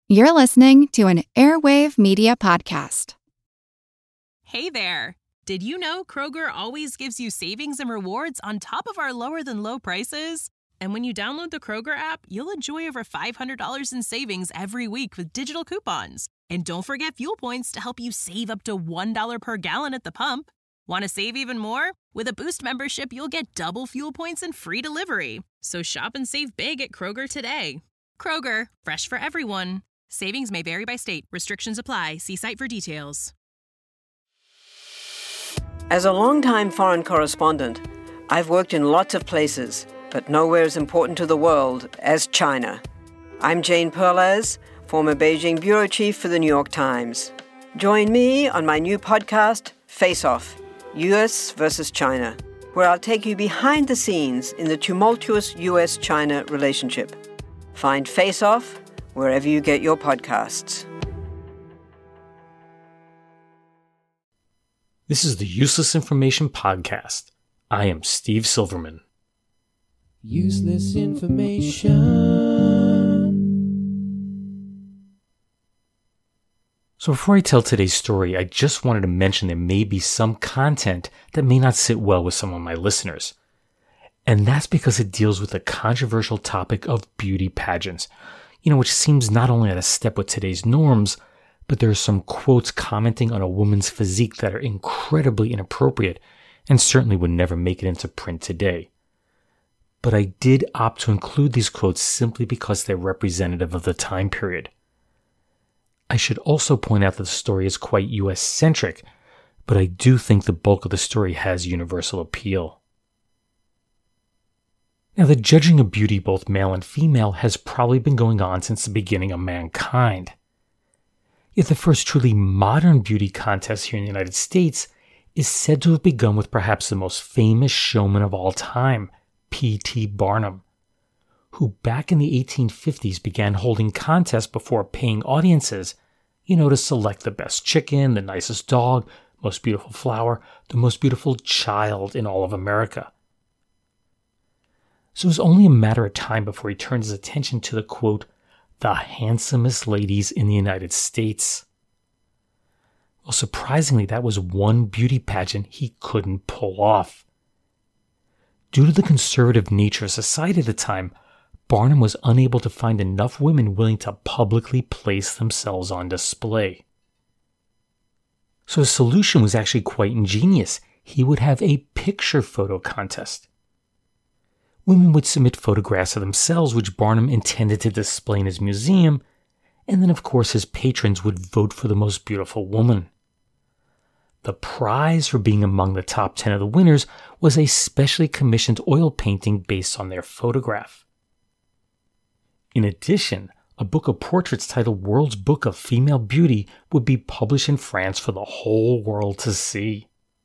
You're listening to an Airwave Media Podcast. Hey there! Did you know Kroger always gives you savings and rewards on top of our lower-than-low prices? And when you download the Kroger app, you'll enjoy over $500 in savings every week with digital coupons. And don't forget fuel points to help you save up to $1 per gallon at the pump. Want to save even more? With a Boost membership, you'll get double fuel points and free delivery. So shop and save big at Kroger today. Kroger, fresh for everyone. Savings may vary by state. Restrictions apply. See site for details. As a longtime foreign correspondent, I've worked in lots of places, but nowhere as important to the world as China. I'm Jane Perlez, former Beijing bureau chief for the New York Times. Join me on my new podcast, Face Off, U.S. versus China, where I'll take you behind the scenes in the tumultuous U.S.-China relationship. Find Face Off wherever you get your podcasts. This is the Useless Information Podcast. I am Steve Silverman. Useless information. So before I tell today's story, I just wanted to mention there may be some content that may not sit well with some of my listeners. And that's because it deals with the controversial topic of beauty pageants, which seems not only out of step with today's norms, but there are some quotes commenting on a woman's physique that are incredibly inappropriate and certainly would never make it into print today. But I did opt to include these quotes simply because they're representative of the time period. I should also point out that the story is quite US-centric, but I do think the bulk of the story has universal appeal. Now, the judging of beauty, both male and female, has probably been going on since the beginning of mankind. Yet the first truly modern beauty contest here in the United States is said to have begun with perhaps the most famous showman of all time, P.T. Barnum, who back in the 1850s began holding contests before paying audiences, to select the best chicken, the nicest dog, most beautiful flower, the most beautiful child in all of America. So it was only a matter of time before he turned his attention to the, quote, the handsomest ladies in the United States. Well, surprisingly, that was one beauty pageant he couldn't pull off. Due to the conservative nature of society at the time, Barnum was unable to find enough women willing to publicly place themselves on display. So his solution was actually quite ingenious. He would have a picture photo contest. Women would submit photographs of themselves, which Barnum intended to display in his museum, and then of course his patrons would vote for the most beautiful woman. The prize for being among the top 10 of the winners was a specially commissioned oil painting based on their photograph. In addition, a book of portraits titled World's Book of Female Beauty would be published in France for the whole world to see.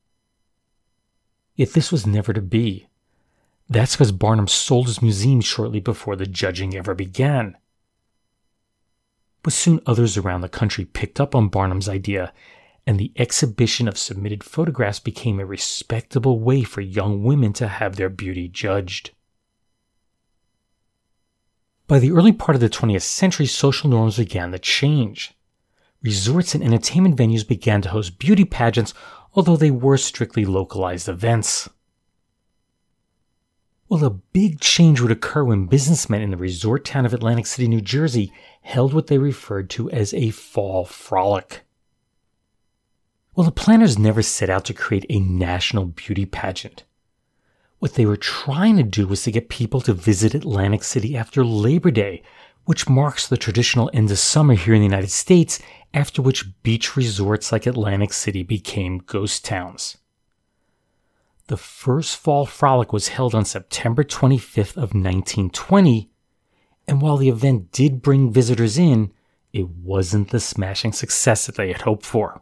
Yet this was never to be. That's because Barnum sold his museum shortly before the judging ever began. But soon others around the country picked up on Barnum's idea, and the exhibition of submitted photographs became a respectable way for young women to have their beauty judged. By the early part of the 20th century, social norms began to change. Resorts and entertainment venues began to host beauty pageants, although they were strictly localized events. Well, a big change would occur when businessmen in the resort town of Atlantic City, New Jersey, held what they referred to as a fall frolic. Well, the planners never set out to create a national beauty pageant. What they were trying to do was to get people to visit Atlantic City after Labor Day, which marks the traditional end of summer here in the United States, after which beach resorts like Atlantic City became ghost towns. The first fall frolic was held on September 25th of 1920, and while the event did bring visitors in, it wasn't the smashing success that they had hoped for.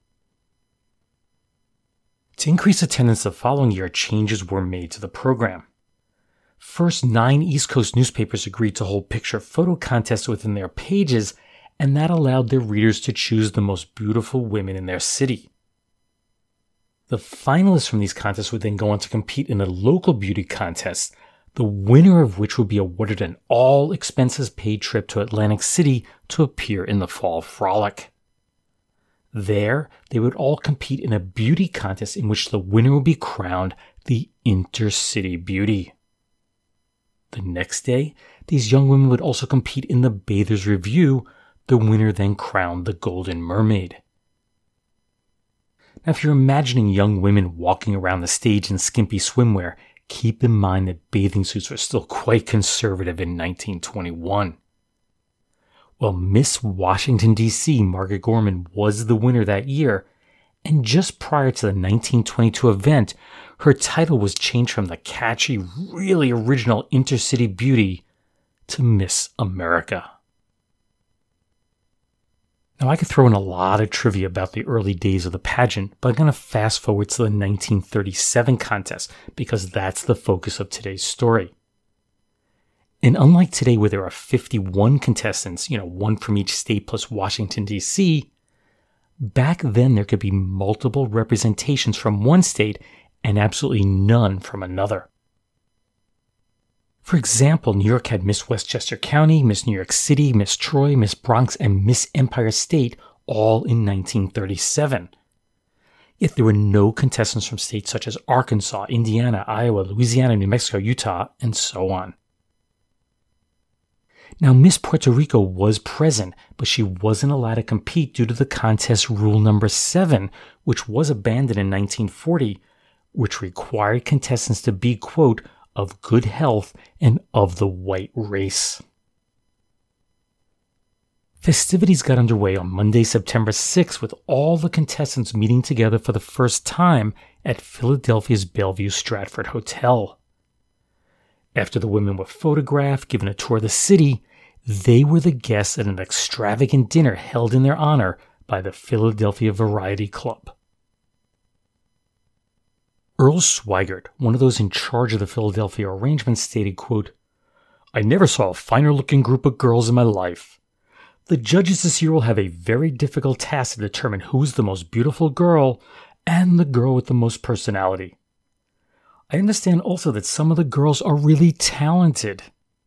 To increase attendance the following year, changes were made to the program. First, 9 East Coast newspapers agreed to hold picture photo contests within their pages, and that allowed their readers to choose the most beautiful women in their city. The finalists from these contests would then go on to compete in a local beauty contest, the winner of which would be awarded an all-expenses-paid trip to Atlantic City to appear in the Fall Frolic. There, they would all compete in a beauty contest in which the winner would be crowned the Intercity Beauty. The next day, these young women would also compete in the Bathers Review, the winner then crowned the Golden Mermaid. Now, if you're imagining young women walking around the stage in skimpy swimwear, keep in mind that bathing suits were still quite conservative in 1921. Well, Miss Washington, D.C., Margaret Gorman, was the winner that year, and just prior to the 1922 event, her title was changed from the catchy, really original Intercity Beauty to Miss America. Now, I could throw in a lot of trivia about the early days of the pageant, but I'm going to fast forward to the 1937 contest because that's the focus of today's story. And unlike today where there are 51 contestants, one from each state plus Washington, D.C., back then there could be multiple representations from one state and absolutely none from another. For example, New York had Miss Westchester County, Miss New York City, Miss Troy, Miss Bronx, and Miss Empire State all in 1937. Yet there were no contestants from states such as Arkansas, Indiana, Iowa, Louisiana, New Mexico, Utah, and so on. Now, Miss Puerto Rico was present, but she wasn't allowed to compete due to the contest rule number 7, which was abandoned in 1940, which required contestants to be, quote, of good health and of the white race. Festivities got underway on Monday, September 6th, with all the contestants meeting together for the first time at Philadelphia's Bellevue Stratford Hotel. After the women were photographed, given a tour of the city, they were the guests at an extravagant dinner held in their honor by the Philadelphia Variety Club. Earl Swigert, one of those in charge of the Philadelphia arrangement, stated, quote, "I never saw a finer-looking group of girls in my life. The judges this year will have a very difficult task to determine who's the most beautiful girl and the girl with the most personality. I understand also that some of the girls are really talented."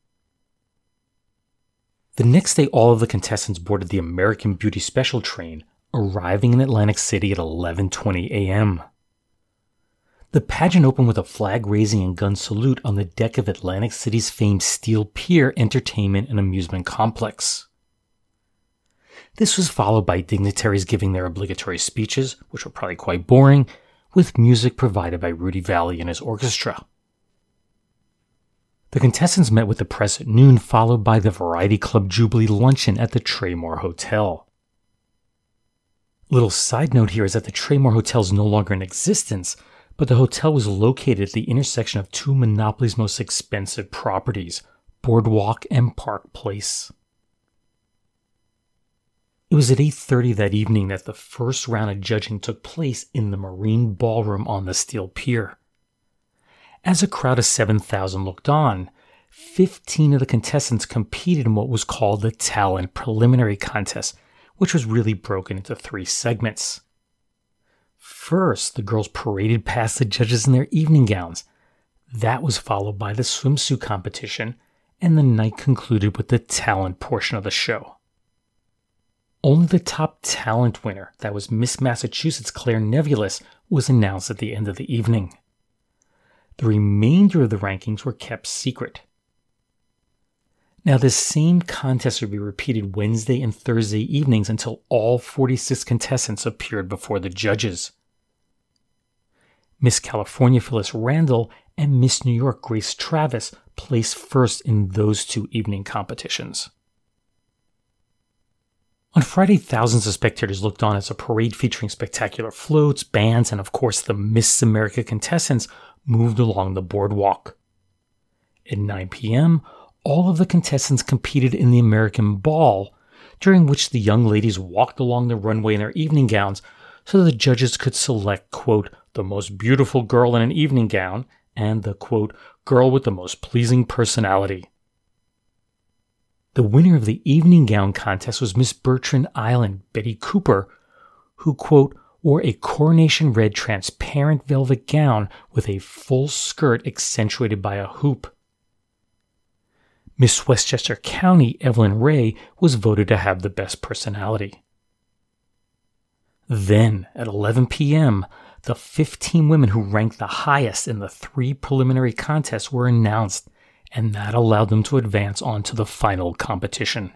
The next day, all of the contestants boarded the American Beauty Special train, arriving in Atlantic City at 11:20 a.m. The pageant opened with a flag-raising and gun salute on the deck of Atlantic City's famed Steel Pier Entertainment and Amusement Complex. This was followed by dignitaries giving their obligatory speeches, which were probably quite boring, with music provided by Rudy Vallée and his orchestra. The contestants met with the press at noon, followed by the Variety Club Jubilee Luncheon at the Traymore Hotel. Little side note here is that the Traymore Hotel is no longer in existence, but the hotel was located at the intersection of two Monopoly's most expensive properties, Boardwalk and Park Place. It was at 8:30 that evening that the first round of judging took place in the Marine Ballroom on the Steel Pier. As a crowd of 7,000 looked on, 15 of the contestants competed in what was called the Talent Preliminary Contest, which was really broken into 3 segments. First, the girls paraded past the judges in their evening gowns. That was followed by the swimsuit competition, and the night concluded with the talent portion of the show. Only the top talent winner, that was Miss Massachusetts Claire Nevulis, was announced at the end of the evening. The remainder of the rankings were kept secret. Now, this same contest would be repeated Wednesday and Thursday evenings until all 46 contestants appeared before the judges. Miss California Phyllis Randall and Miss New York Grace Travis placed first in those 2 evening competitions. On Friday, thousands of spectators looked on as a parade featuring spectacular floats, bands, and of course the Miss America contestants moved along the boardwalk. At 9 p.m., all of the contestants competed in the American Ball, during which the young ladies walked along the runway in their evening gowns so the judges could select, quote, the most beautiful girl in an evening gown and the, quote, girl with the most pleasing personality. The winner of the evening gown contest was Miss Bertrand Island, Betty Cooper, who, quote, wore a coronation red transparent velvet gown with a full skirt accentuated by a hoop. Miss Westchester County, Evelyn Ray, was voted to have the best personality. Then, at 11 p.m., the 15 women who ranked the highest in the 3 preliminary contests were announced, and that allowed them to advance on to the final competition.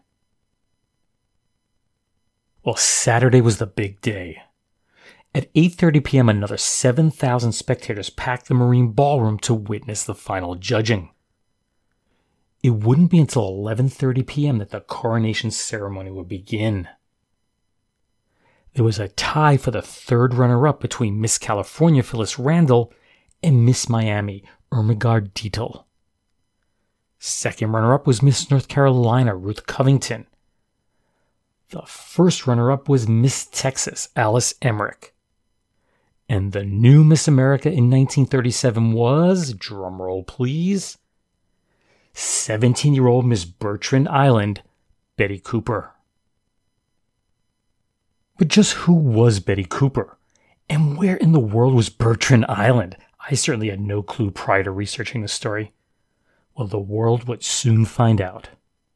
Well, Saturday was the big day. At 8:30 p.m., another 7,000 spectators packed the Marine Ballroom to witness the final judging. It wouldn't be until 11:30 p.m. that the coronation ceremony would begin. There was a tie for the third runner-up between Miss California, Phyllis Randall, and Miss Miami, Ermengarde Dietel. Second runner-up was Miss North Carolina, Ruth Covington. The first runner-up was Miss Texas, Alice Emmerich. And the new Miss America in 1937 was, drumroll please, 17-year-old Miss Bertrand Island, Betty Cooper. But just who was Betty Cooper? And where in the world was Bertrand Island? I certainly had no clue prior to researching the story. Well, the world would soon find out.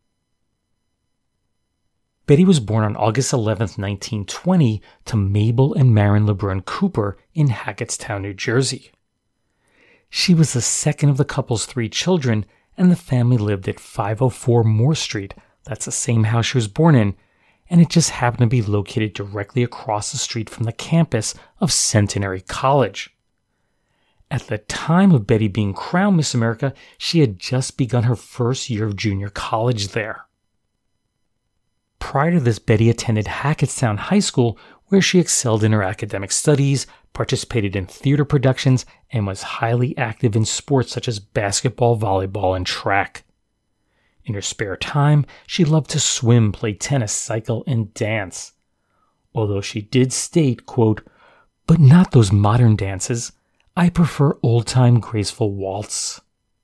Betty was born on August 11, 1920, to Mabel and Marion LeBrun Cooper in Hackettstown, New Jersey. She was the second of the couple's 3 children, and the family lived at 504 Moore Street. That's the same house she was born in, and it just happened to be located directly across the street from the campus of Centenary College. At the time of Betty being crowned Miss America, she had just begun her first year of junior college there. Prior to this, Betty attended Hackettstown High School, where she excelled in her academic studies, participated in theater productions, and was highly active in sports such as basketball, volleyball, and track. In her spare time, she loved to swim, play tennis, cycle, and dance. Although she did state, quote, "But not those modern dances. I prefer old-time graceful waltz."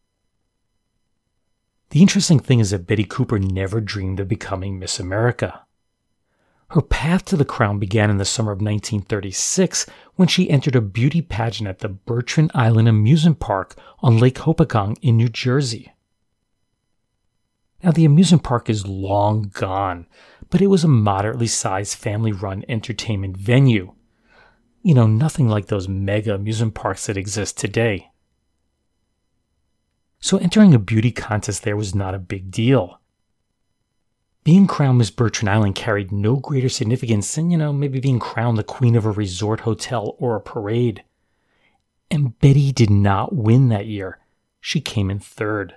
The interesting thing is that Betty Cooper never dreamed of becoming Miss America. Her path to the crown began in the summer of 1936 when she entered a beauty pageant at the Bertrand Island Amusement Park on Lake Hopatcong in New Jersey. Now, the amusement park is long gone, but it was a moderately sized family-run entertainment venue. You know, nothing like those mega amusement parks that exist today. So entering a beauty contest there was not a big deal. Being crowned Miss Bertrand Island carried no greater significance than, maybe being crowned the queen of a resort hotel or a parade. And Betty did not win that year. She came in third.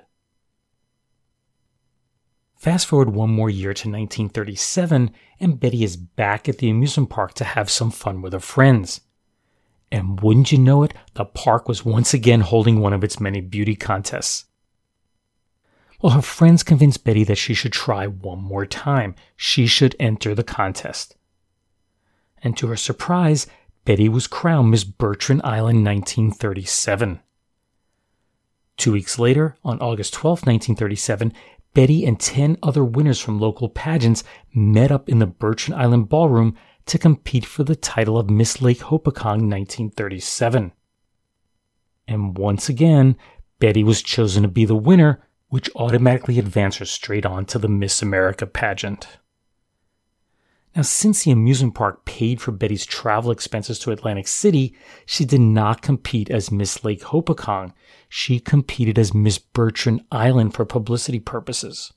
Fast forward one more year to 1937, and Betty is back at the amusement park to have some fun with her friends. And wouldn't you know it, the park was once again holding one of its many beauty contests. Well, her friends convinced Betty that she should try one more time. She should enter the contest. And to her surprise, Betty was crowned Miss Bertrand Island 1937. 2 weeks later, on August 12, 1937, Betty and 10 other winners from local pageants met up in the Bertrand Island Ballroom to compete for the title of Miss Lake Hopatcong 1937. And once again, Betty was chosen to be the winner, which automatically advanced her straight on to the Miss America pageant. Now, since the amusement park paid for Betty's travel expenses to Atlantic City, she did not compete as Miss Lake Hopatcong. She competed as Miss Bertrand Island for publicity purposes.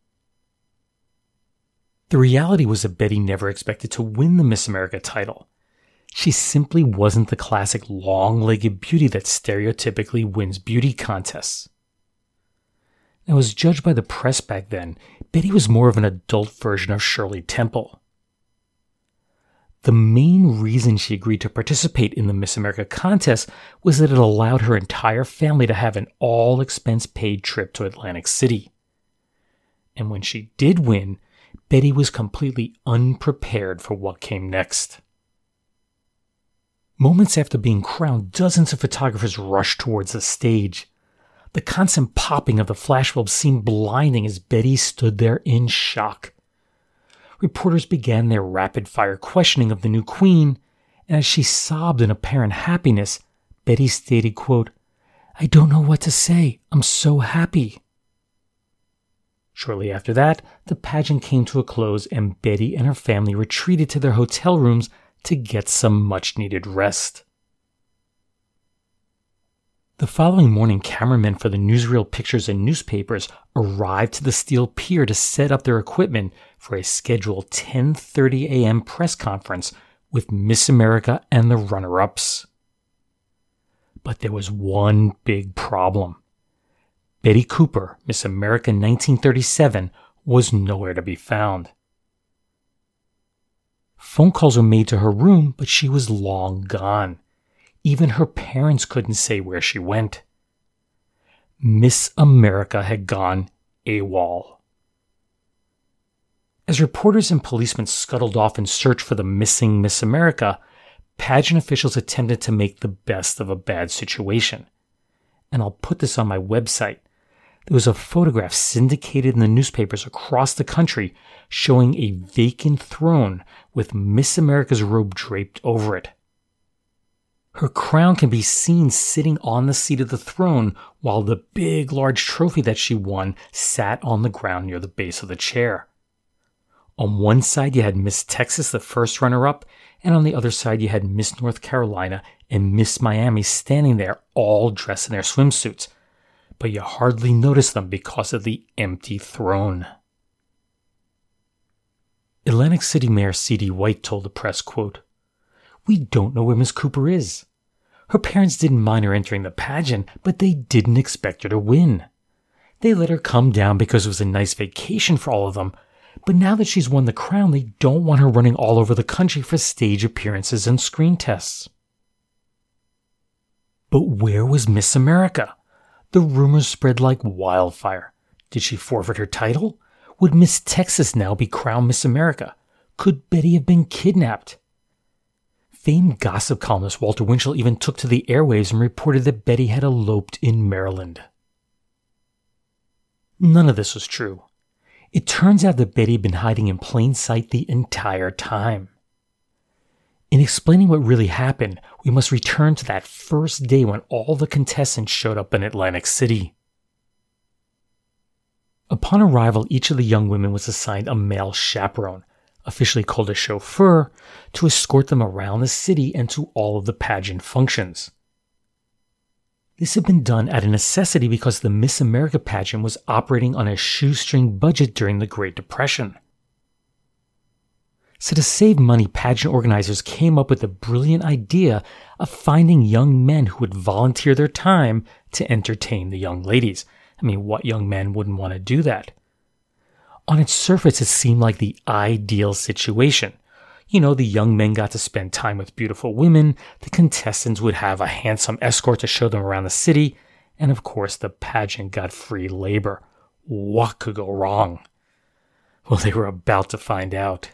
The reality was that Betty never expected to win the Miss America title. She simply wasn't the classic long-legged beauty that stereotypically wins beauty contests. Now, as judged by the press back then, Betty was more of an adult version of Shirley Temple. The main reason she agreed to participate in the Miss America contest was that it allowed her entire family to have an all-expense-paid trip to Atlantic City. And when she did win, Betty was completely unprepared for what came next. Moments after being crowned, dozens of photographers rushed towards the stage. The constant popping of the flashbulbs seemed blinding as Betty stood there in shock. Reporters began their rapid-fire questioning of the new queen, and as she sobbed in apparent happiness, Betty stated, quote, "I don't know what to say. I'm so happy." Shortly after that, the pageant came to a close and Betty and her family retreated to their hotel rooms to get some much-needed rest. The following morning, cameramen for the newsreel pictures and newspapers arrived to the steel pier to set up their equipment for a scheduled 10:30 a.m. press conference with Miss America and the runner-ups. But there was one big problem. Betty Cooper, Miss America 1937, was nowhere to be found. Phone calls were made to her room, but she was long gone. Even her parents couldn't say where she went. Miss America had gone AWOL. As reporters and policemen scuttled off in search for the missing Miss America, pageant officials attempted to make the best of a bad situation. And I'll put this on my website. There was a photograph syndicated in the newspapers across the country showing a vacant throne with Miss America's robe draped over it. Her crown can be seen sitting on the seat of the throne while the big, large trophy that she won sat on the ground near the base of the chair. On one side you had Miss Texas, the first runner-up, and on the other side you had Miss North Carolina and Miss Miami standing there all dressed in their swimsuits. But you hardly notice them because of the empty throne. Atlantic City Mayor C.D. White told the press, quote, "We don't know where Miss Cooper is. Her parents didn't mind her entering the pageant, but they didn't expect her to win. They let her come down because it was a nice vacation for all of them, but now that she's won the crown, they don't want her running all over the country for stage appearances and screen tests." But where was Miss America? The rumors spread like wildfire. Did she forfeit her title? Would Miss Texas now be crowned Miss America? Could Betty have been kidnapped? Famed gossip columnist Walter Winchell even took to the airwaves and reported that Betty had eloped in Maryland. None of this was true. It turns out that Betty had been hiding in plain sight the entire time. In explaining what really happened, we must return to that first day when all the contestants showed up in Atlantic City. Upon arrival, each of the young women was assigned a male chaperone, officially called a chauffeur, to escort them around the city and to all of the pageant functions. This had been done out of necessity because the Miss America pageant was operating on a shoestring budget during the Great Depression. So to save money, pageant organizers came up with the brilliant idea of finding young men who would volunteer their time to entertain the young ladies. I mean, what young man wouldn't want to do that? On its surface, it seemed like the ideal situation. You know, the young men got to spend time with beautiful women, the contestants would have a handsome escort to show them around the city, and of course the pageant got free labor. What could go wrong? Well, they were about to find out.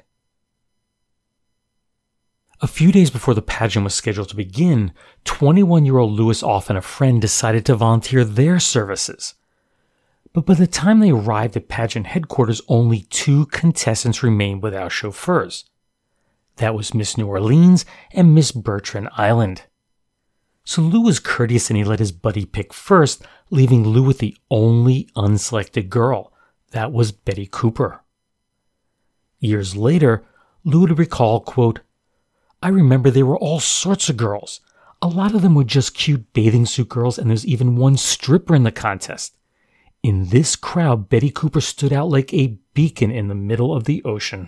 A few days before the pageant was scheduled to begin, 21-year-old Louis Off and a friend decided to volunteer their services. But by the time they arrived at pageant headquarters, only 2 contestants remained without chauffeurs. That was Miss New Orleans and Miss Bertrand Island. So Lou was courteous and he let his buddy pick first, leaving Lou with the only unselected girl. That was Betty Cooper. Years later, Lou would recall, quote, "I remember there were all sorts of girls. A lot of them were just cute bathing suit girls, and there's even one stripper in the contest. In this crowd, Betty Cooper stood out like a beacon in the middle of the ocean."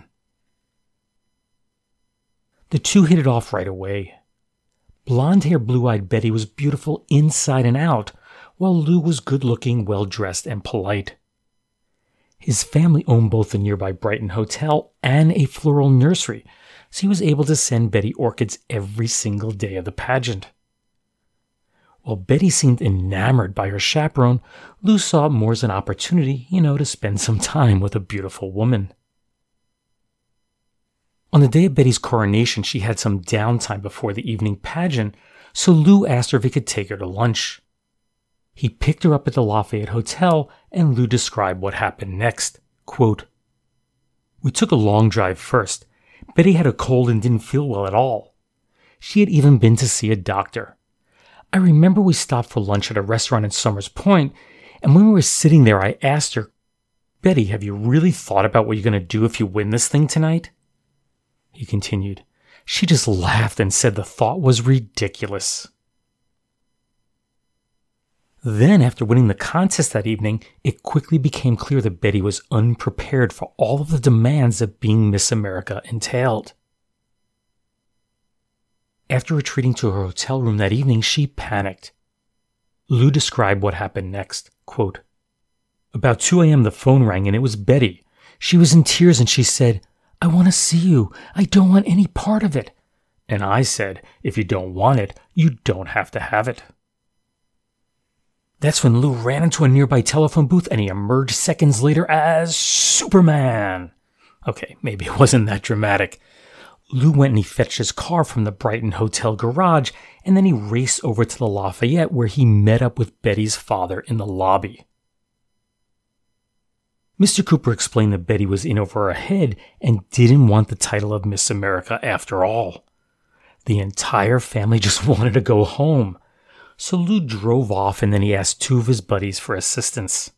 The two hit it off right away. Blonde-haired, blue-eyed Betty was beautiful inside and out, while Lou was good-looking, well-dressed, and polite. His family owned both the nearby Brighton Hotel and a floral nursery, so he was able to send Betty orchids every single day of the pageant. While Betty seemed enamored by her chaperone, Lou saw it more as an opportunity, to spend some time with a beautiful woman. On the day of Betty's coronation, she had some downtime before the evening pageant, so Lou asked her if he could take her to lunch. He picked her up at the Lafayette Hotel, and Lou described what happened next. Quote, "We took a long drive first. Betty had a cold and didn't feel well at all. She had even been to see a doctor. I remember we stopped for lunch at a restaurant in Somers Point, and when we were sitting there, I asked her, Betty, have you really thought about what you're going to do if you win this thing tonight? He continued. She just laughed and said the thought was ridiculous. Then, after winning the contest that evening, it quickly became clear that Betty was unprepared for all of the demands that being Miss America entailed. After retreating to her hotel room that evening, she panicked. Lou described what happened next. Quote, about 2 a.m. the phone rang and it was Betty. She was in tears and she said, I want to see you. I don't want any part of it. And I said, if you don't want it, you don't have to have it. That's when Lou ran into a nearby telephone booth and he emerged seconds later as Superman. Okay, maybe it wasn't that dramatic. Lou went and he fetched his car from the Brighton Hotel garage, and then he raced over to the Lafayette where he met up with Betty's father in the lobby. Mr. Cooper explained that Betty was in over her head and didn't want the title of Miss America after all. The entire family just wanted to go home. So Lou drove off and then he asked 2 of his buddies for assistance.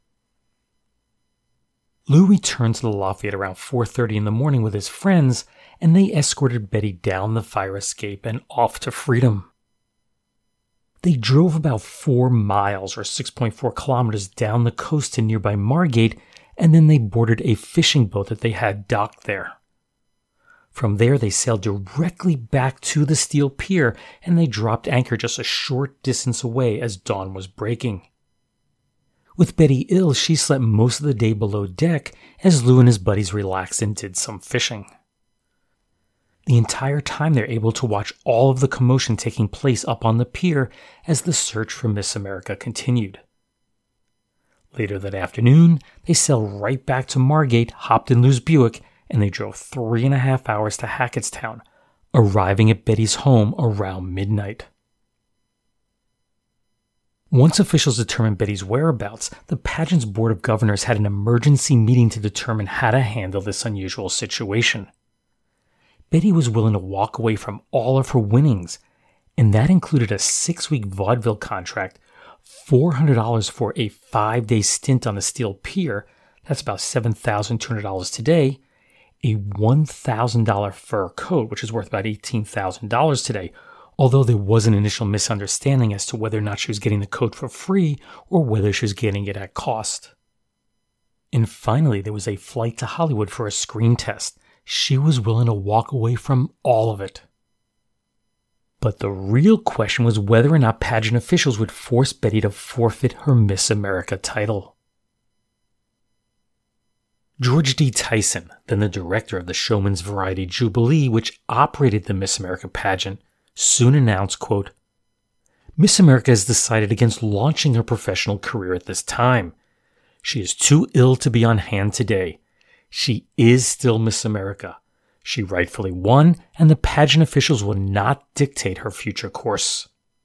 Lou returned to the Lafayette around 4:30 in the morning with his friends, and they escorted Betty down the fire escape and off to freedom. They drove about 4 miles or 6.4 kilometers down the coast to nearby Margate, and then they boarded a fishing boat that they had docked there. From there, they sailed directly back to the steel pier, and they dropped anchor just a short distance away as dawn was breaking. With Betty ill, she slept most of the day below deck as Lou and his buddies relaxed and did some fishing. The entire time, they're able to watch all of the commotion taking place up on the pier as the search for Miss America continued. Later that afternoon, they sailed right back to Margate, hopped in Lou's Buick, and they drove 3.5 hours to Hackettstown, arriving at Betty's home around midnight. Once officials determined Betty's whereabouts, the pageant's board of governors had an emergency meeting to determine how to handle this unusual situation. Betty was willing to walk away from all of her winnings, and that included a 6-week vaudeville contract, $400 for a 5-day stint on the steel pier, that's about $7,200 today, a $1,000 fur coat, which is worth about $18,000 today, although there was an initial misunderstanding as to whether or not she was getting the coat for free or whether she was getting it at cost. And finally, there was a flight to Hollywood for a screen test. She was willing to walk away from all of it. But the real question was whether or not pageant officials would force Betty to forfeit her Miss America title. George D. Tyson, then the director of the Showman's Variety Jubilee, which operated the Miss America pageant, soon announced, quote, Miss America has decided against launching her professional career at this time. She is too ill to be on hand today. She is still Miss America. She rightfully won, and the pageant officials will not dictate her future course.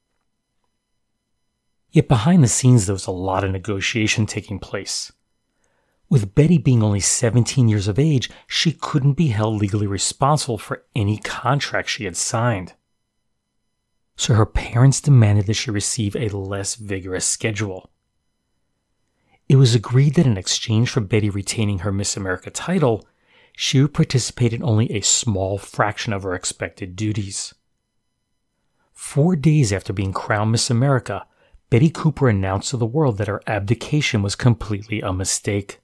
Yet behind the scenes, there was a lot of negotiation taking place. With Betty being only 17 years of age, she couldn't be held legally responsible for any contract she had signed. So her parents demanded that she receive a less vigorous schedule. It was agreed that in exchange for Betty retaining her Miss America title, she would participate in only a small fraction of her expected duties. 4 days after being crowned Miss America, Betty Cooper announced to the world that her abdication was completely a mistake.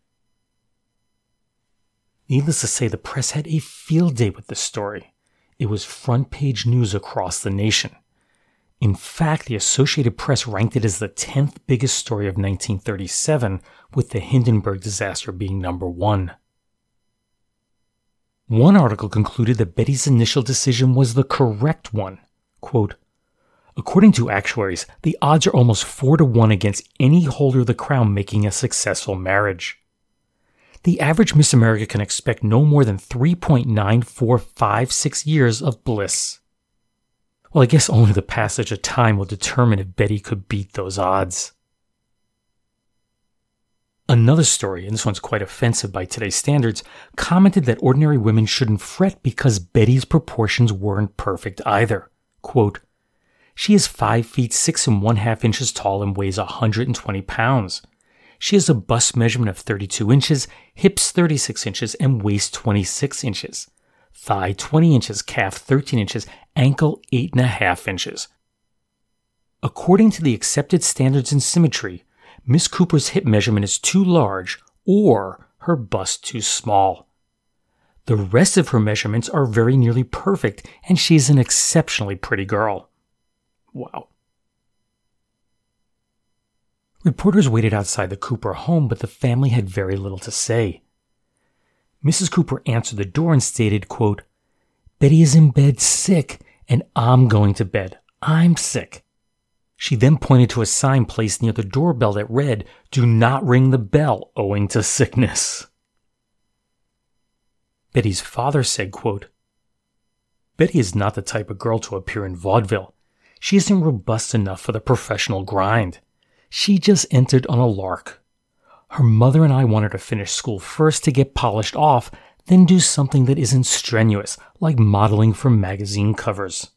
Needless to say, the press had a field day with this story. It was front-page news across the nation. In fact, the Associated Press ranked it as the 10th biggest story of 1937, with the Hindenburg disaster being number 1. One article concluded that Betty's initial decision was the correct one. Quote, according to actuaries, the odds are almost 4-1 against any holder of the crown making a successful marriage. The average Miss America can expect no more than 3.9456 years of bliss. Well, I guess only the passage of time will determine if Betty could beat those odds. Another story, and this one's quite offensive by today's standards, commented that ordinary women shouldn't fret because Betty's proportions weren't perfect either. Quote, she is 5 feet 6 1/2 inches tall and weighs 120 pounds. She has a bust measurement of 32 inches, hips 36 inches, and waist 26 inches. Thigh 20 inches, calf 13 inches, ankle 8.5 inches. According to the accepted standards in symmetry, Miss Cooper's hip measurement is too large or her bust too small. The rest of her measurements are very nearly perfect, and she's an exceptionally pretty girl. Wow. Reporters waited outside the Cooper home, but the family had very little to say. Mrs. Cooper answered the door and stated, quote, "Betty is in bed sick, and I'm going to bed. I'm sick." She then pointed to a sign placed near the doorbell that read, "Do not ring the bell owing to sickness." Betty's father said, quote, "Betty is not the type of girl to appear in vaudeville. She isn't robust enough for the professional grind. She just entered on a lark. Her mother and I want her to finish school first to get polished off, then do something that isn't strenuous, like modeling for magazine covers."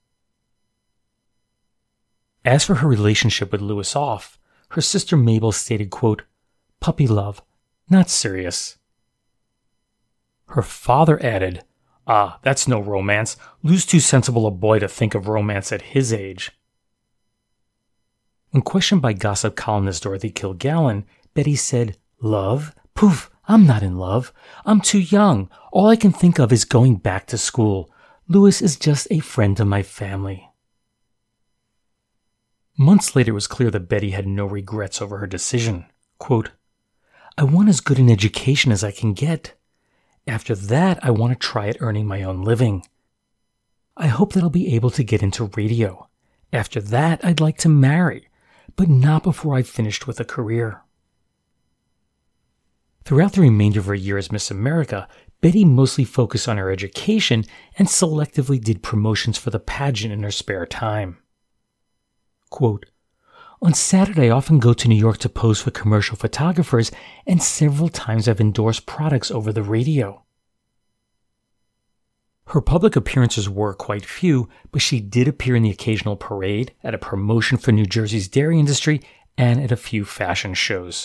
As for her relationship with Louis Off, her sister Mabel stated, quote, "Puppy love, not serious." Her father added, "That's no romance. Lou's too sensible a boy to think of romance at his age." When questioned by gossip columnist Dorothy Kilgallen, Betty said, "Love? Poof, I'm not in love. I'm too young. All I can think of is going back to school. Louis is just a friend of my family." Months later, it was clear that Betty had no regrets over her decision. Quote, "I want as good an education as I can get. After that, I want to try at earning my own living. I hope that I'll be able to get into radio. After that, I'd like to marry, but not before I've finished with a career." Throughout the remainder of her year as Miss America, Betty mostly focused on her education and selectively did promotions for the pageant in her spare time. Quote, "On Saturday, I often go to New York to pose for commercial photographers, and several times I've endorsed products over the radio." Her public appearances were quite few, but she did appear in the occasional parade, at a promotion for New Jersey's dairy industry, and at a few fashion shows.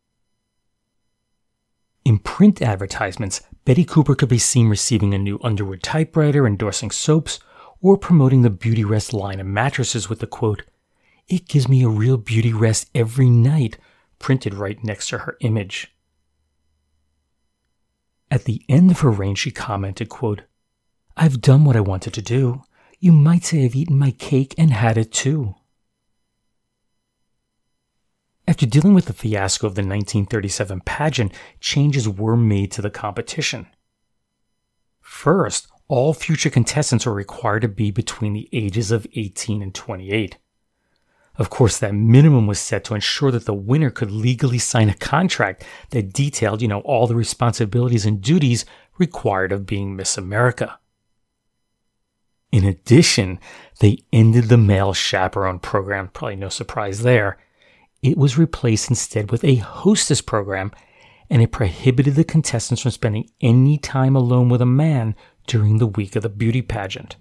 In print advertisements, Betty Cooper could be seen receiving a new Underwood typewriter, endorsing soaps, or promoting the Beauty Rest line of mattresses with the quote, "It gives me a real beauty rest every night," printed right next to her image. At the end of her reign, she commented, quote, "I've done what I wanted to do. You might say I've eaten my cake and had it too." After dealing with the fiasco of the 1937 pageant, changes were made to the competition. First, all future contestants were required to be between the ages of 18 and 28. Of course, that minimum was set to ensure that the winner could legally sign a contract that detailed, all the responsibilities and duties required of being Miss America. In addition, they ended the male chaperone program, probably no surprise there. It was replaced instead with a hostess program, and it prohibited the contestants from spending any time alone with a man during the week of the beauty pageant.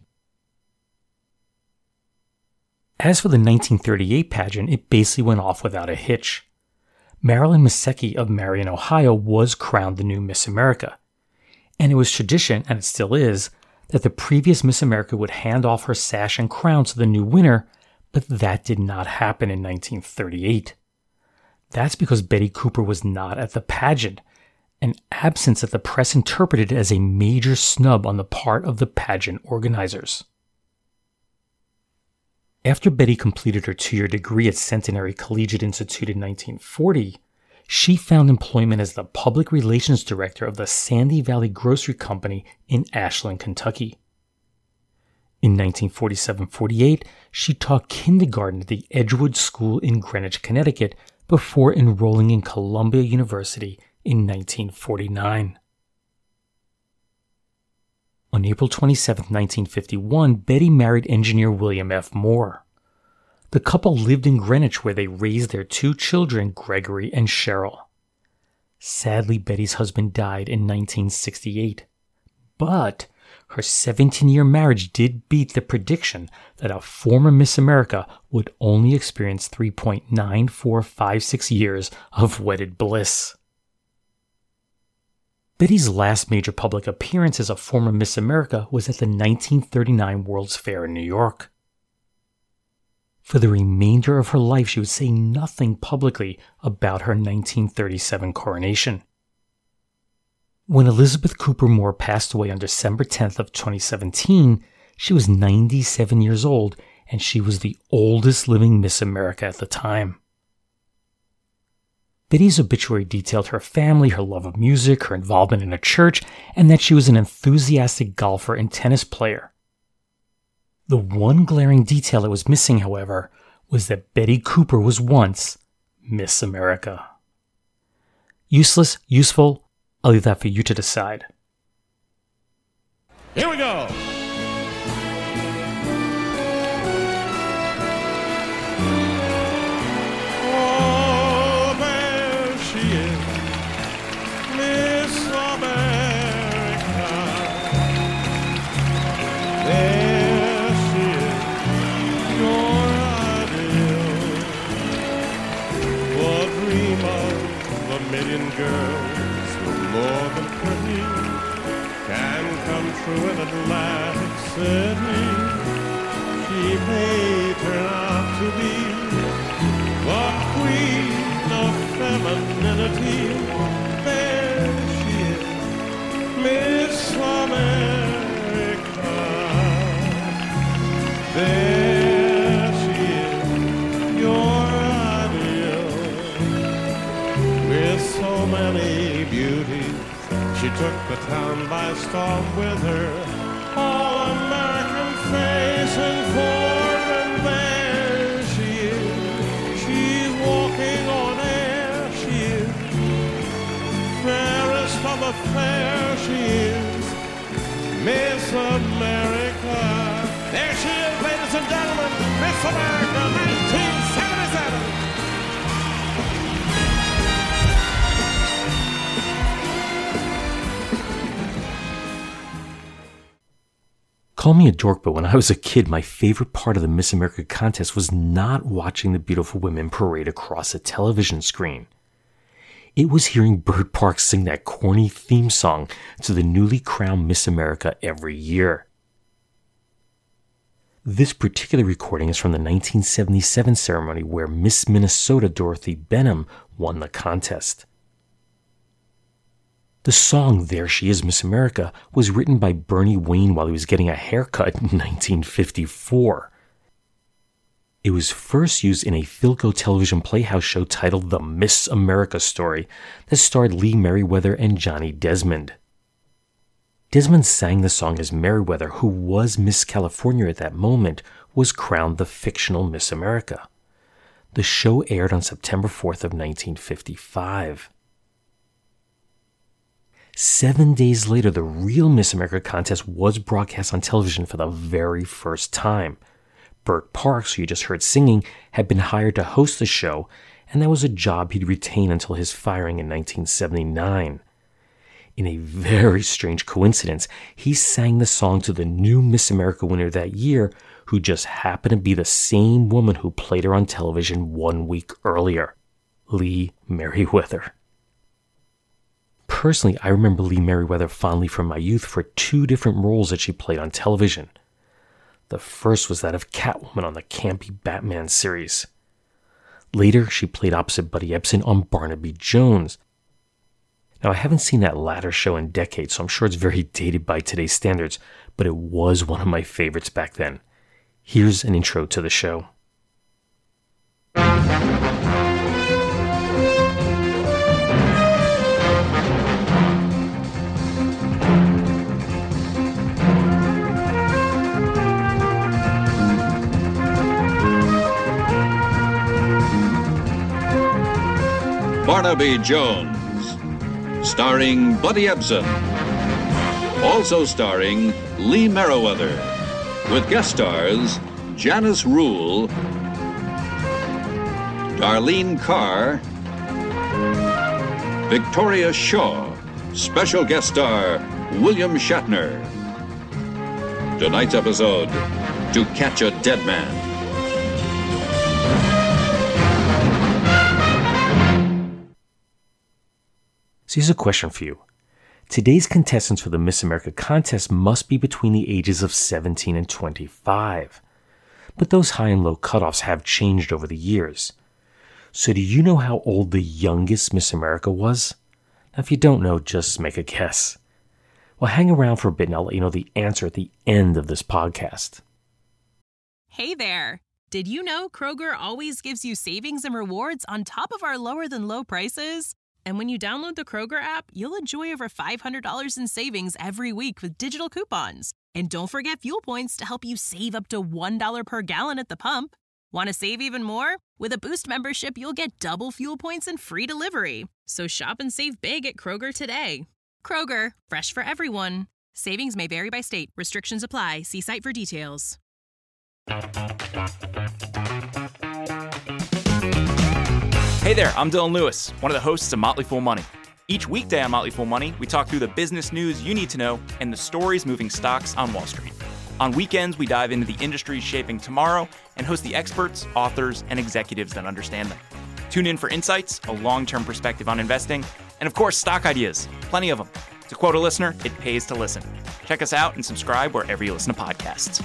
As for the 1938 pageant, it basically went off without a hitch. Marilyn Masecki of Marion, Ohio was crowned the new Miss America. And it was tradition, and it still is, that the previous Miss America would hand off her sash and crown to the new winner, but that did not happen in 1938. That's because Betty Cooper was not at the pageant, an absence that the press interpreted as a major snub on the part of the pageant organizers. After Betty completed her 2-year degree at Centenary Collegiate Institute in 1940, she found employment as the public relations director of the Sandy Valley Grocery Company in Ashland, Kentucky. In 1947-48, she taught kindergarten at the Edgewood School in Greenwich, Connecticut, before enrolling in Columbia University in 1949. On April 27, 1951, Betty married engineer William F. Moore. The couple lived in Greenwich, where they raised their 2 children, Gregory and Cheryl. Sadly, Betty's husband died in 1968. But Her 17-year marriage did beat the prediction that a former Miss America would only experience 3.9456 years of wedded bliss. Betty's last major public appearance as a former Miss America was at the 1939 World's Fair in New York. For the remainder of her life, she would say nothing publicly about her 1937 coronation. When Elizabeth Cooper Moore passed away on December 10th of 2017, she was 97 years old, and she was the oldest living Miss America at the time. Betty's obituary detailed her family, her love of music, her involvement in a church, and that she was an enthusiastic golfer and tennis player. The one glaring detail that was missing, however, was that Betty Cooper was once Miss America. Useless, useful, I'll leave that for you to decide. Here we go! Oh, there she is, Miss America. There she is, your ideal. The dream of a million girls, more than pretty, can come true in Atlantic City. She may turn out to be the queen of femininity. There she is, Miss America. There she is, your ideal. With so many beauties, she took the town by storm with her all-American face and form, and there she is. She's walking on air, she is. Fairest of the fair, she is. Miss America. There she is, ladies and gentlemen, Miss America 1977. Call me a dork, but when I was a kid, my favorite part of the Miss America contest was not watching the beautiful women parade across a television screen. It was hearing Bert Parks sing that corny theme song to the newly crowned Miss America every year. This particular recording is from the 1977 ceremony where Miss Minnesota Dorothy Benham won the contest. The song There She Is, Miss America was written by Bernie Wayne while he was getting a haircut in 1954. It was first used in a Philco television playhouse show titled The Miss America Story that starred Lee Merriweather and Johnny Desmond. Desmond sang the song as Merriweather, who was Miss California at that moment, was crowned the fictional Miss America. The show aired on September 4th of 1955. 7 days later, the real Miss America contest was broadcast on television for the very first time. Bert Parks, who you just heard singing, had been hired to host the show, and that was a job he'd retain until his firing in 1979. In a very strange coincidence, he sang the song to the new Miss America winner that year, who just happened to be the same woman who played her on television 1 week earlier, Lee Merriweather. Personally, I remember Lee Merriweather fondly from my youth for 2 different roles that she played on television. The first was that of Catwoman on the campy Batman series. Later, she played opposite Buddy Ebsen on Barnaby Jones. Now, I haven't seen that latter show in decades, so I'm sure it's very dated by today's standards, but it was one of my favorites back then. Here's an intro to the show. Barnaby Jones, starring Buddy Ebsen. Also starring Lee Merriweather, with guest stars Janice Rule, Darlene Carr, Victoria Shaw, special guest star William Shatner, Tonight's episode, To Catch a Dead Man. So here's a question for you. Today's contestants for the Miss America contest must be between the ages of 17 and 25. But those high and low cutoffs have changed over the years. So do you know how old the youngest Miss America was? Now, if you don't know, just make a guess. Well, hang around for a bit and I'll let you know the answer at the end of this podcast. Hey there! Did you know Kroger always gives you savings and rewards on top of our lower than low prices? And when you download the Kroger app, you'll enjoy over $500 in savings every week with digital coupons. And don't forget fuel points to help you save up to $1 per gallon at the pump. Want to save even more? With a Boost membership, you'll get double fuel points and free delivery. So shop and save big at Kroger today. Kroger, fresh for everyone. Savings may vary by state. Restrictions apply. See site for details. Hey there, I'm Dylan Lewis, one of the hosts of Motley Fool Money. Each weekday on Motley Fool Money, we talk through the business news you need to know and the stories moving stocks on Wall Street. On weekends, we dive into the industries shaping tomorrow and host the experts, authors, and executives that understand them. Tune in for insights, a long-term perspective on investing, and of course, stock ideas. Plenty of them. To quote a listener, it pays to listen. Check us out and subscribe wherever you listen to podcasts.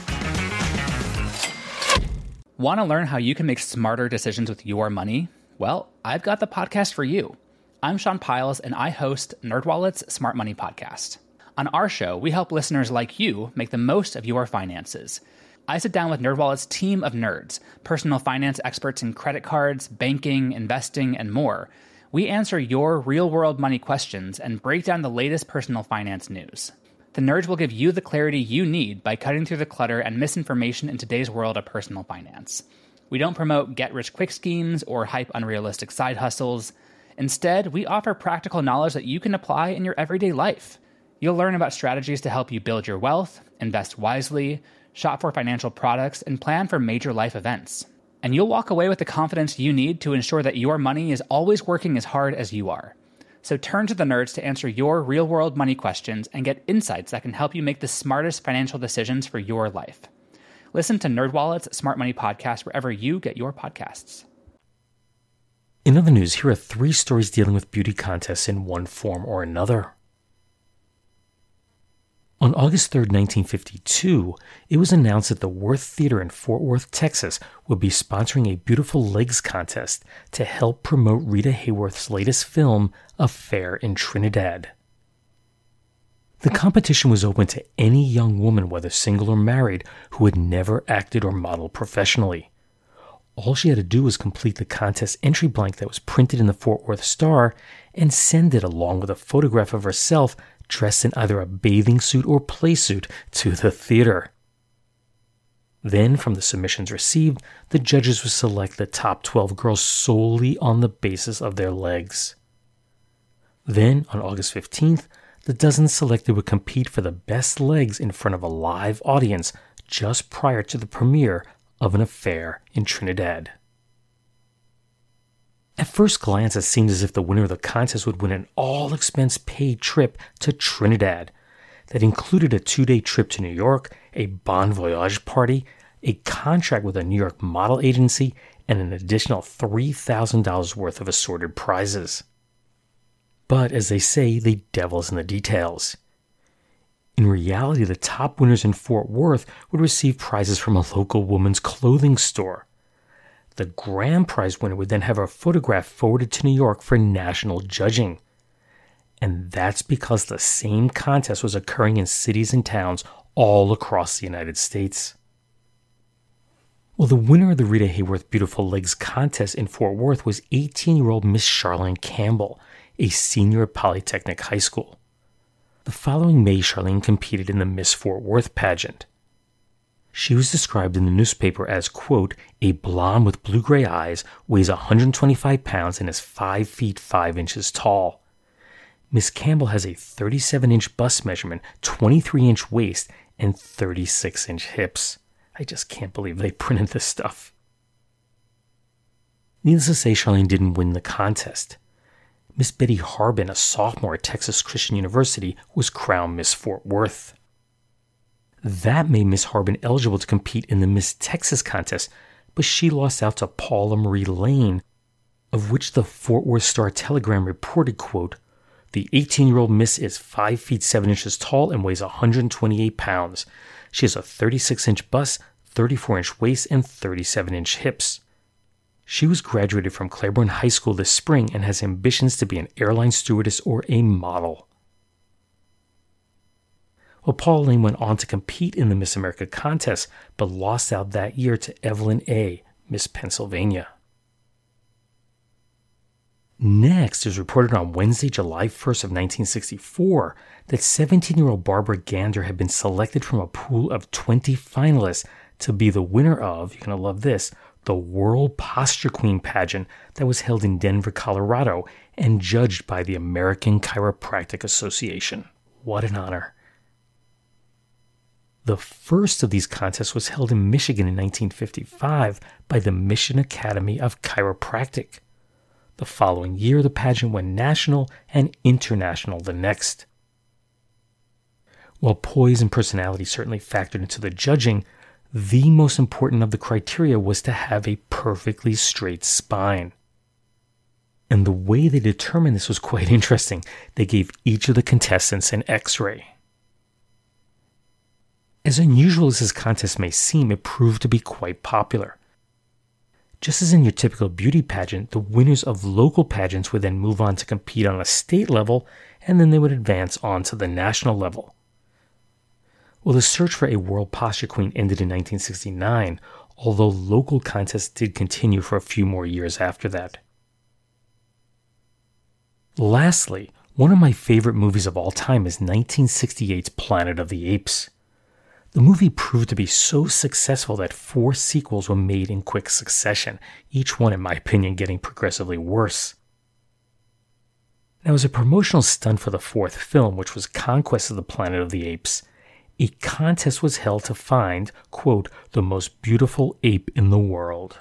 Want to learn how you can make smarter decisions with your money? Well, I've got the podcast for you. I'm Sean Piles, and I host NerdWallet's Smart Money Podcast. On our show, we help listeners like you make the most of your finances. I sit down with NerdWallet's team of nerds, personal finance experts in credit cards, banking, investing, and more. We answer your real-world money questions and break down the latest personal finance news. The nerds will give you the clarity you need by cutting through the clutter and misinformation in today's world of personal finance. We don't promote get-rich-quick schemes or hype unrealistic side hustles. Instead, we offer practical knowledge that you can apply in your everyday life. You'll learn about strategies to help you build your wealth, invest wisely, shop for financial products, and plan for major life events. And you'll walk away with the confidence you need to ensure that your money is always working as hard as you are. So turn to the nerds to answer your real-world money questions and get insights that can help you make the smartest financial decisions for your life. Listen to NerdWallet's Smart Money Podcast wherever you get your podcasts. In other news, here are 3 stories dealing with beauty contests in one form or another. On August 3, 1952, it was announced that the Worth Theater in Fort Worth, Texas, would be sponsoring a Beautiful Legs contest to help promote Rita Hayworth's latest film, Affair in Trinidad. The competition was open to any young woman, whether single or married, who had never acted or modeled professionally. All she had to do was complete the contest entry blank that was printed in the Fort Worth Star and send it along with a photograph of herself dressed in either a bathing suit or play suit to the theater. Then, from the submissions received, the judges would select the top 12 girls solely on the basis of their legs. Then, on August 15th, the dozen selected would compete for the best legs in front of a live audience just prior to the premiere of An Affair in Trinidad. At first glance, it seemed as if the winner of the contest would win an all-expense-paid trip to Trinidad that included a 2-day trip to New York, a bon voyage party, a contract with a New York model agency, and an additional $3,000 worth of assorted prizes. But, as they say, the devil's in the details. In reality, the top winners in Fort Worth would receive prizes from a local women's clothing store. The grand prize winner would then have her photograph forwarded to New York for national judging. And that's because the same contest was occurring in cities and towns all across the United States. Well, the winner of the Rita Hayworth Beautiful Legs contest in Fort Worth was 18-year-old Miss Charlene Campbell, a senior at Polytechnic High School. The following May, Charlene competed in the Miss Fort Worth pageant. She was described in the newspaper as, quote, a blonde with blue-gray eyes, weighs 125 pounds, and is 5 feet 5 inches tall. Miss Campbell has a 37-inch bust measurement, 23-inch waist, and 36-inch hips. I just can't believe they printed this stuff. Needless to say, Charlene didn't win the contest. Miss Betty Harbin, a sophomore at Texas Christian University, was crowned Miss Fort Worth. That made Miss Harbin eligible to compete in the Miss Texas contest, but she lost out to Paula Marie Lane, of which the Fort Worth Star-Telegram reported, quote, "The 18-year-old Miss is 5 feet 7 inches tall and weighs 128 pounds. She has a 36-inch bust, 34-inch waist, and 37-inch hips. She was graduated from Claiborne High School this spring and has ambitions to be an airline stewardess or a model." Well, Paula Lane went on to compete in the Miss America contest, but lost out that year to Evelyn A., Miss Pennsylvania. Next, it was reported on Wednesday, July 1st of 1964, that 17-year-old Barbara Gander had been selected from a pool of 20 finalists to be the winner of, you're going to love this, the World Posture Queen pageant that was held in Denver, Colorado, and judged by the American Chiropractic Association. What an honor. The first of these contests was held in Michigan in 1955 by the Mission Academy of Chiropractic. The following year, the pageant went national and international the next. While poise and personality certainly factored into the judging, the most important of the criteria was to have a perfectly straight spine. And the way they determined this was quite interesting. They gave each of the contestants an X-ray. As unusual as this contest may seem, it proved to be quite popular. Just as in your typical beauty pageant, the winners of local pageants would then move on to compete on a state level, and then they would advance on to the national level. Well, the search for a World Posture Queen ended in 1969, although local contests did continue for a few more years after that. Lastly, one of my favorite movies of all time is 1968's Planet of the Apes. The movie proved to be so successful that 4 sequels were made in quick succession, each one, in my opinion, getting progressively worse. Now, as a promotional stunt for the 4th film, which was Conquest of the Planet of the Apes, a contest was held to find, quote, the most beautiful ape in the world.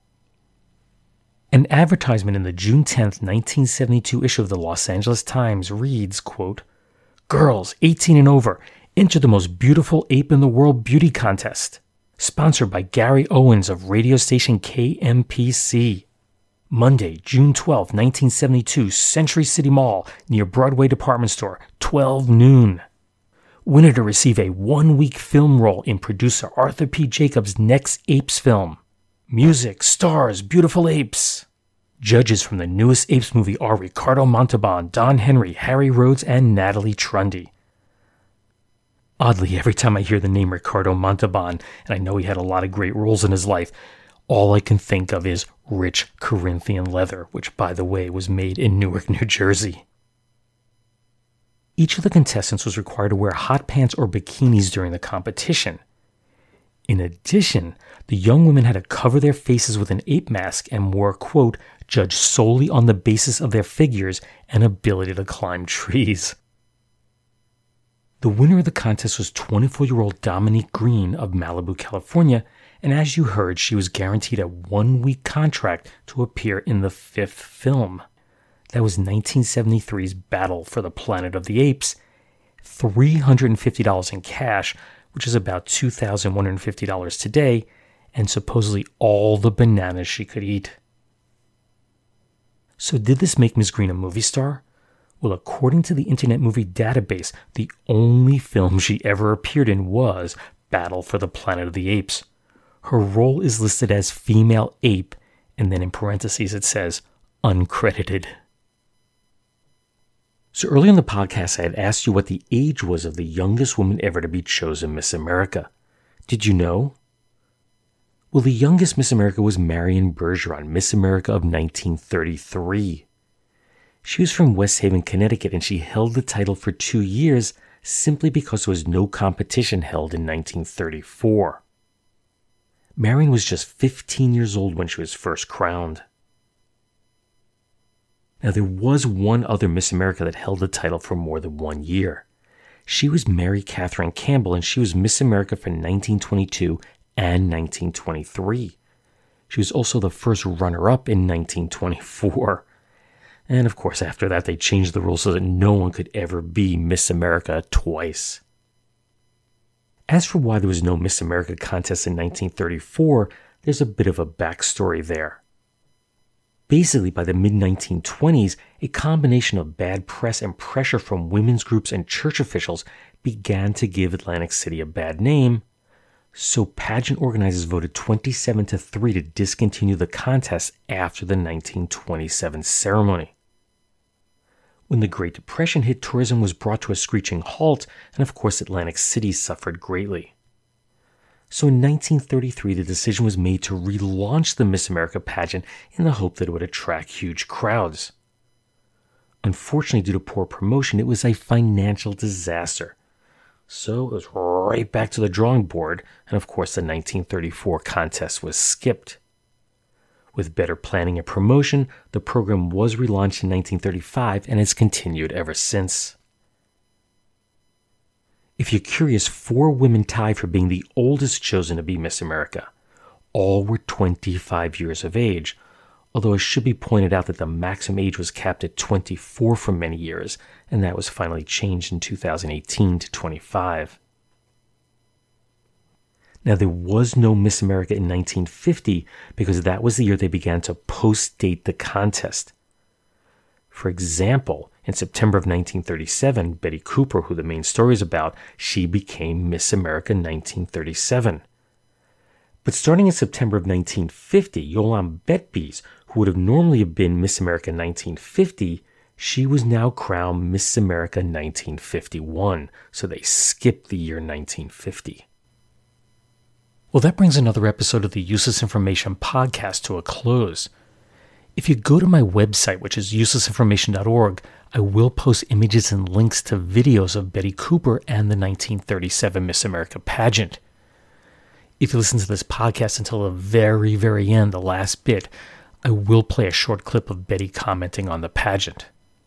An advertisement in the June 10th, 1972 issue of the Los Angeles Times reads, quote, "Girls 18 and over, enter the most beautiful ape in the world beauty contest. Sponsored by Gary Owens of radio station KMPC. Monday, June 12, 1972, Century City Mall, near Broadway Department Store, 12 noon. Winner to receive a 1-week film role in producer Arthur P. Jacobs' next Apes film. Music, stars, beautiful apes. Judges from the newest Apes movie are Ricardo Montalban, Don Henry, Harry Rhodes, and Natalie Trundy." Oddly, every time I hear the name Ricardo Montalban, and I know he had a lot of great roles in his life, all I can think of is Rich Corinthian Leather, which, by the way, was made in Newark, New Jersey. Each of the contestants was required to wear hot pants or bikinis during the competition. In addition, the young women had to cover their faces with an ape mask and were, quote, judged solely on the basis of their figures and ability to climb trees. The winner of the contest was 24-year-old Dominique Green of Malibu, California, and as you heard, she was guaranteed a 1-week contract to appear in the 5th film. That was 1973's Battle for the Planet of the Apes, $350 in cash, which is about $2,150 today, and supposedly all the bananas she could eat. So did this make Ms. Green a movie star? Well, according to the Internet Movie Database, the only film she ever appeared in was Battle for the Planet of the Apes. Her role is listed as female ape, and then in parentheses it says, uncredited. So early in the podcast, I had asked you what the age was of the youngest woman ever to be chosen Miss America. Did you know? Well, the youngest Miss America was Marion Bergeron, Miss America of 1933. She was from West Haven, Connecticut, and she held the title for 2 years simply because there was no competition held in 1934. Marion was just 15 years old when she was first crowned. Now, there was one other Miss America that held the title for more than 1 year. She was Mary Catherine Campbell, and she was Miss America for 1922 and 1923. She was also the first runner-up in 1924. And of course, after that, they changed the rules so that no one could ever be Miss America twice. As for why there was no Miss America contest in 1934, there's a bit of a backstory there. Basically, by the mid-1920s, a combination of bad press and pressure from women's groups and church officials began to give Atlantic City a bad name, so pageant organizers voted 27-3 to discontinue the contest after the 1927 ceremony. When the Great Depression hit, tourism was brought to a screeching halt, and of course Atlantic City suffered greatly. So in 1933, the decision was made to relaunch the Miss America pageant in the hope that it would attract huge crowds. Unfortunately, due to poor promotion, it was a financial disaster. So it was right back to the drawing board, and of course the 1934 contest was skipped. With better planning and promotion, the program was relaunched in 1935 and has continued ever since. If you're curious, 4 women tied for being the oldest chosen to be Miss America. All were 25 years of age, although it should be pointed out that the maximum age was capped at 24 for many years, and that was finally changed in 2018 to 25. Now, there was no Miss America in 1950 because that was the year they began to post-date the contest. For example, in September of 1937, Betty Cooper, who the main story is about, she became Miss America 1937. But starting in September of 1950, Yolande Betbys, who would have normally been Miss America 1950, she was now crowned Miss America 1951, so they skipped the year 1950. Well, that brings another episode of the Useless Information podcast to a close. If you go to my website, which is uselessinformation.org, I will post images and links to videos of Betty Cooper and the 1937 Miss America pageant. If you listen to this podcast until the very, very end, the last bit, I will play a short clip of Betty commenting on the pageant.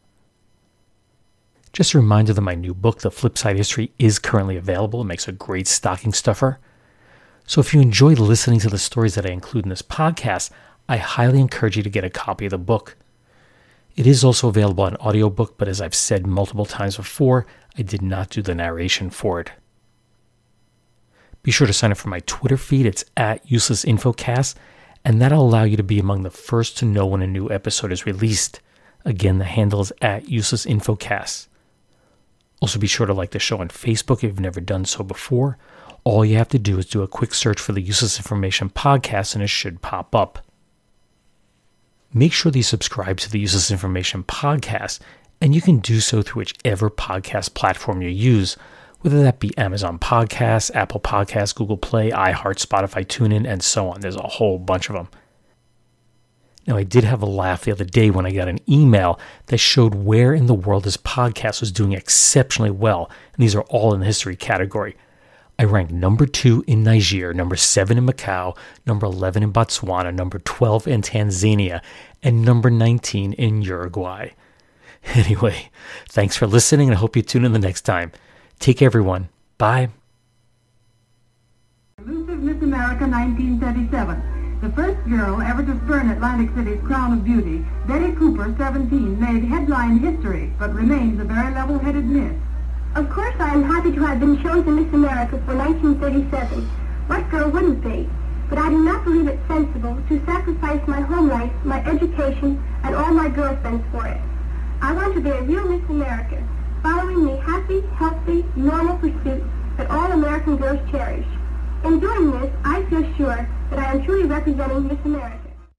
Just a reminder that my new book, The Flipside History, is currently available. It makes a great stocking stuffer. So if you enjoy listening to the stories that I include in this podcast, I highly encourage you to get a copy of the book. It is also available on audiobook, but as I've said multiple times before, I did not do the narration for it. Be sure to sign up for my Twitter feed. It's @UselessInfoCast, and that'll allow you to be among the first to know when a new episode is released. Again, the handle is @UselessInfoCast. Also, be sure to like the show on Facebook if you've never done so before. All you have to do is do a quick search for the Useless Information podcast, and it should pop up. Make sure that you subscribe to the Useless Information podcast, and you can do so through whichever podcast platform you use, whether that be Amazon Podcasts, Apple Podcasts, Google Play, iHeart, Spotify, TuneIn, and so on. There's a whole bunch of them. Now, I did have a laugh the other day when I got an email that showed where in the world this podcast was doing exceptionally well, and these are all in the history category. I ranked number 2 in Niger, number 7 in Macau, number 11 in Botswana, number 12 in Tanzania, and number 19 in Uruguay. Anyway, thanks for listening, and I hope you tune in the next time. Take care, everyone. Bye. Elusive Miss America 1937. The first girl ever to spurn Atlantic City's crown of beauty, Betty Cooper, 17, made headline history, but remains a very level-headed miss. Of course I am happy to have been chosen Miss America for 1937. What girl wouldn't be? But I do not believe it sensible to sacrifice my home life, my education, and all my girlfriends for it. I want to be a real Miss America, following the happy, healthy, normal pursuit that all American girls cherish. In doing this, I feel sure that I am truly representing Miss America.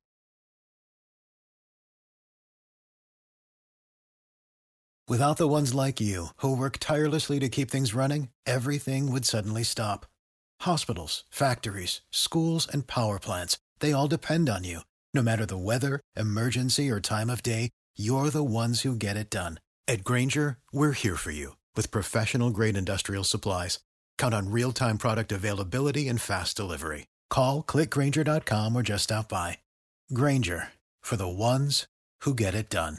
Without the ones like you, who work tirelessly to keep things running, everything would suddenly stop. Hospitals, factories, schools, and power plants, they all depend on you. No matter the weather, emergency, or time of day, you're the ones who get it done. At Grainger, we're here for you with professional-grade industrial supplies. Count on real-time product availability and fast delivery. Call, clickgrainger.com, or just stop by. Grainger, for the ones who get it done.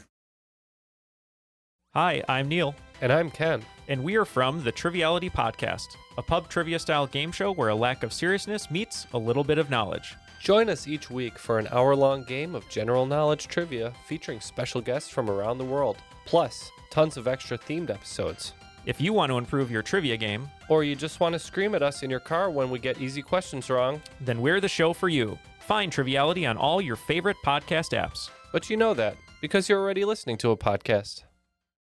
Hi, I'm Neil. And I'm Ken. And we are from the Triviality Podcast, a pub trivia-style game show where a lack of seriousness meets a little bit of knowledge. Join us each week for an hour-long game of general knowledge trivia featuring special guests from around the world, plus tons of extra themed episodes. If you want to improve your trivia game, or you just want to scream at us in your car when we get easy questions wrong, then we're the show for you. Find Triviality on all your favorite podcast apps. But you know that because you're already listening to a podcast.